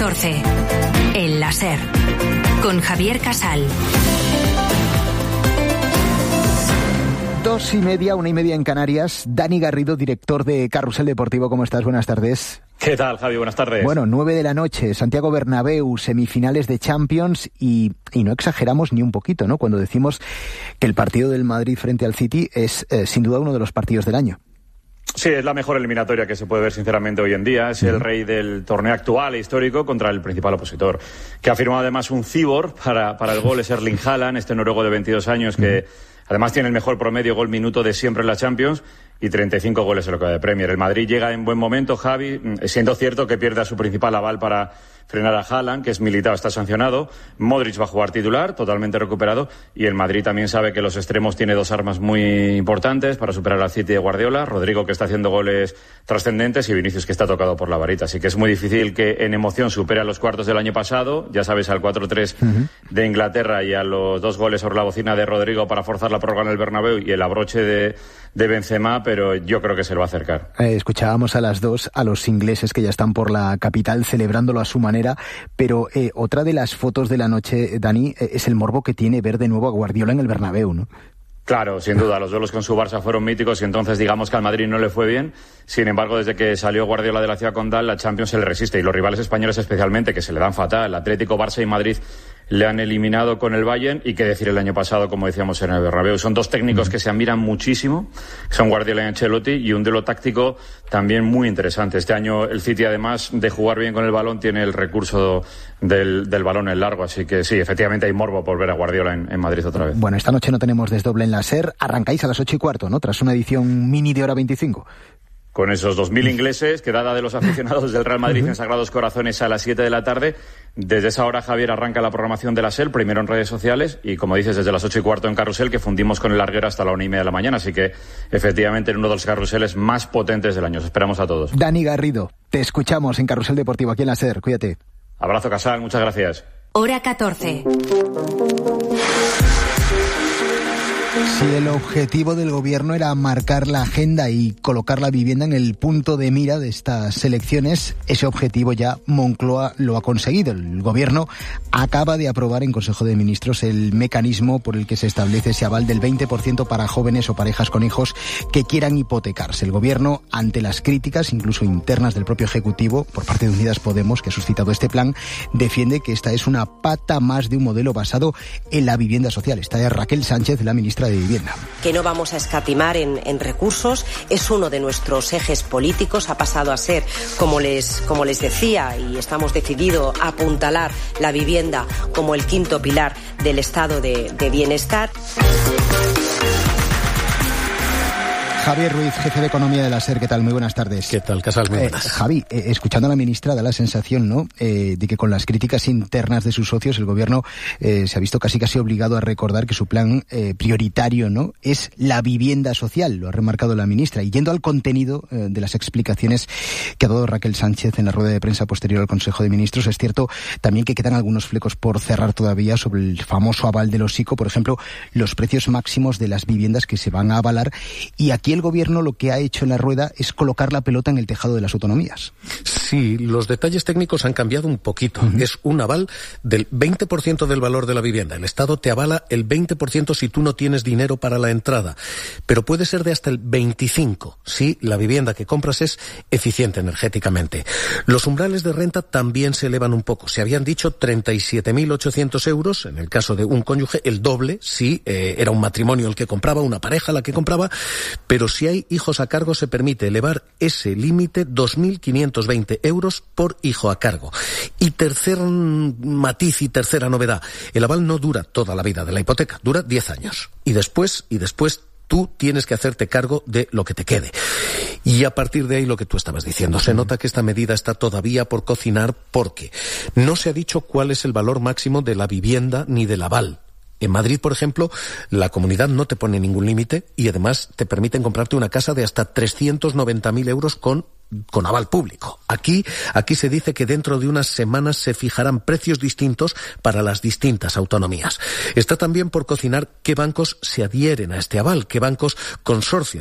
14. El láser. Con Javier Casal. 2:30, 1:30 en Canarias. Dani Garrido, director de Carrusel Deportivo. ¿Cómo estás? Buenas tardes. ¿Qué tal, Javi? Buenas tardes. Bueno, 9 de la noche, Santiago Bernabéu, semifinales de Champions y no exageramos ni un poquito, ¿no? Cuando decimos que el partido del Madrid frente al City es sin duda uno de los partidos del año. Sí, es la mejor eliminatoria que se puede ver sinceramente hoy en día. Es el rey del torneo actual e histórico contra el principal opositor, que ha firmado además un cibor para el gol, es Erling Haaland, este noruego de 22 años que además tiene el mejor promedio gol-minuto de siempre en la Champions y 35 goles en lo que va de Premier. El Madrid llega en buen momento, Javi, siendo cierto que pierde a su principal aval para frenar a Haaland, que es Militao, está sancionado. Modric va a jugar titular, totalmente recuperado, y el Madrid también sabe que los extremos tiene dos armas muy importantes para superar al City de Guardiola: Rodrigo, que está haciendo goles trascendentes, y Vinicius, que está tocado por la varita. Así que es muy difícil que en emoción supere a los cuartos del año pasado, ya sabes, al 4-3 de Inglaterra y a los 2 goles sobre la bocina de Rodrigo para forzar la prórroga en el Bernabéu y el abroche de Benzema, pero yo creo que se lo va a acercar. Escuchábamos a las 2 a los ingleses que ya están por la capital celebrándolo a su manera, pero otra de las fotos de la noche, Dani, es el morbo que tiene ver de nuevo a Guardiola en el Bernabéu, ¿no? Claro, sin duda, los duelos con su Barça fueron míticos y entonces digamos que al Madrid no le fue bien. Sin embargo, desde que salió Guardiola de la ciudad condal, la Champions se le resiste, y los rivales españoles especialmente, que se le dan fatal. Atlético, Barça y Madrid le han eliminado con el Bayern, y qué decir el año pasado, como decíamos, en el Bernabéu. Son dos técnicos que se admiran muchísimo, son Guardiola y Ancelotti, y un duelo táctico también muy interesante. Este año el City, además de jugar bien con el balón, tiene el recurso del balón en largo, así que sí, efectivamente hay morbo por ver a Guardiola en Madrid otra vez. Bueno, esta noche no tenemos desdoble en la SER, arrancáis a las 8:15, ¿no? Tras una edición mini de hora 25. Con esos 2.000 ingleses, quedada de los aficionados del Real Madrid en Sagrados Corazones a las 7 de la tarde. Desde esa hora, Javier, arranca la programación de la SER, primero en redes sociales y, como dices, desde las 8:15 en Carrusel, que fundimos con el larguero hasta la 1:30 de la mañana. Así que, efectivamente, en uno de los carruseles más potentes del año. Os esperamos a todos. Dani Garrido, te escuchamos en Carrusel Deportivo, aquí en la SER. Cuídate. Abrazo, Casal. Muchas gracias. Hora 14. Si el objetivo del gobierno era marcar la agenda y colocar la vivienda en el punto de mira de estas elecciones, ese objetivo ya Moncloa lo ha conseguido. El gobierno acaba de aprobar en Consejo de Ministros el mecanismo por el que se establece ese aval del 20% para jóvenes o parejas con hijos que quieran hipotecarse. El gobierno, ante las críticas, incluso internas del propio Ejecutivo, por parte de Unidas Podemos, que ha suscitado este plan, defiende que esta es una pata más de un modelo basado en la vivienda social. Esta es Raquel Sánchez, la ministra de Vivienda. Que no vamos a escatimar en recursos, es uno de nuestros ejes políticos, ha pasado a ser, como les decía, y estamos decididos a apuntalar la vivienda como el quinto pilar del estado de bienestar. Javier Ruiz, jefe de Economía de la SER, ¿qué tal? Muy buenas tardes. ¿Qué tal, Casal? Muy buenas. Javi, escuchando a la ministra da la sensación, ¿no?, de que con las críticas internas de sus socios el gobierno se ha visto casi obligado a recordar que su plan prioritario, ¿no?, es la vivienda social, lo ha remarcado la ministra. Y yendo al contenido de las explicaciones que ha dado Raquel Sánchez en la rueda de prensa posterior al Consejo de Ministros, es cierto también que quedan algunos flecos por cerrar todavía sobre el famoso aval de los ICO, por ejemplo, los precios máximos de las viviendas que se van a avalar. Y aquí el gobierno lo que ha hecho en la rueda es colocar la pelota en el tejado de las autonomías. Sí, los detalles técnicos han cambiado un poquito. Es un aval del 20% del valor de la vivienda. El Estado te avala el 20% si tú no tienes dinero para la entrada, pero puede ser de hasta el 25% si la vivienda que compras es eficiente energéticamente. Los umbrales de renta también se elevan un poco. Se habían dicho 37.800 euros en el caso de un cónyuge, el doble si era un matrimonio el que compraba, una pareja la que compraba, pero si hay hijos a cargo se permite elevar ese límite 2.520 euros por hijo a cargo. Y tercer matiz y tercera novedad, el aval no dura toda la vida de la hipoteca, dura 10 años. Y después tú tienes que hacerte cargo de lo que te quede. Y a partir de ahí lo que tú estabas diciendo, se nota que esta medida está todavía por cocinar porque no se ha dicho cuál es el valor máximo de la vivienda ni del aval. En Madrid, por ejemplo, la comunidad no te pone ningún límite y además te permiten comprarte una casa de hasta 390.000 euros con aval público. Aquí se dice que dentro de unas semanas se fijarán precios distintos para las distintas autonomías. Está también por cocinar qué bancos se adhieren a este aval, qué bancos consorcian